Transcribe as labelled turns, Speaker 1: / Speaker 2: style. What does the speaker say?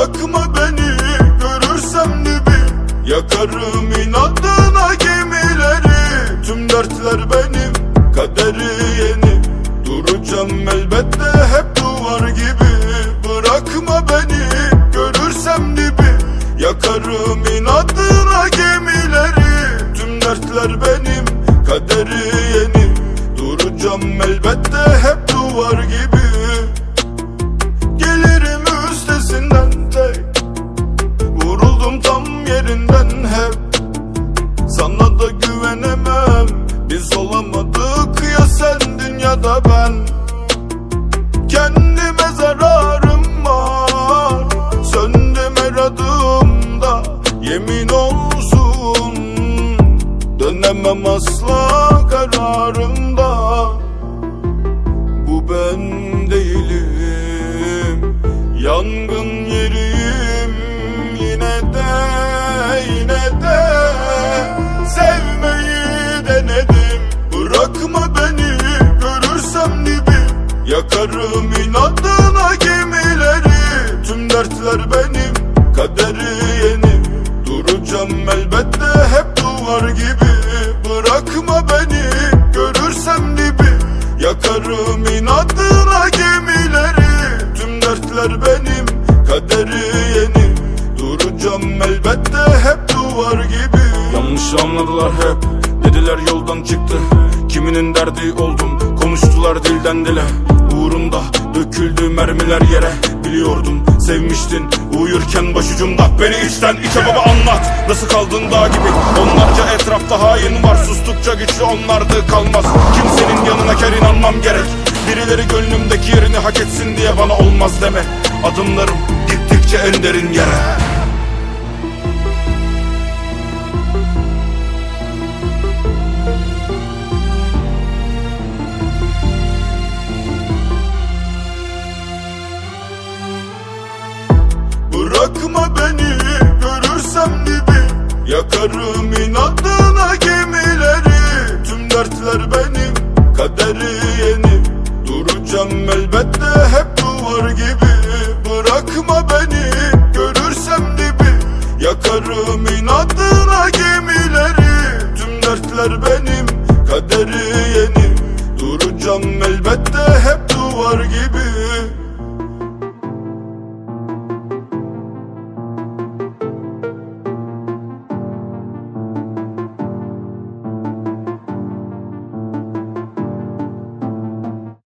Speaker 1: Bırakma beni, görürsem dibi yakarım inadına gemileri. Tüm dertler benim, kaderi yeni. Duracağım elbette hep duvar gibi. Bırakma beni, görürsem dibi yakarım inadına gemileri. Tüm dertler benim, kaderi yeni. Duracağım elbette hep duvar gibi. Gelirim üstesinden tek, vuruldum tam yerinden hep. Sana da güvenemem, biz olamadık ya sendin ya da ben. Kendime zararım var, söndüm her adımda. Yemin olsun dönemem asla kararımda. Bu ben değilim, yangın yeriyim. Yine de sevmeyi denedim. Bırakma beni, görürsem dibi yakarım inadına gemileri. Tüm dertler benim, kaderi yeni. Duracağım elbette hep duvar gibi. Bırakma beni, görürsem dibi yakarım inadına gemileri. Tüm dertler benim, kaderi yeni. Duracağım elbette hep duvar gibi.
Speaker 2: Yanlış anladılar hep, dediler yoldan çıktı. Kiminin derdi oldum, konuştular dilden dile. Uğrunda döküldü mermiler yere. Biliyordum sevmiştin uyurken başucumda. Beni içten içe baba anlat, nasıl kaldın dağ gibi. Onlarca etrafta hain var, sustukça güçlü onlardı kalmaz. Kimsenin yanına kar inanmam gerek. Birileri gönlümdeki yerini hak etsin diye bana olmaz deme. Adımlarım gittikçe en derin yere.
Speaker 1: Bırakma beni, görürsem dibi yakarım inadına gemileri. Tüm dertler benim, kaderi yeni. Duracağım elbette hep duvar gibi. Bırakma beni, görürsem dibi yakarım inadına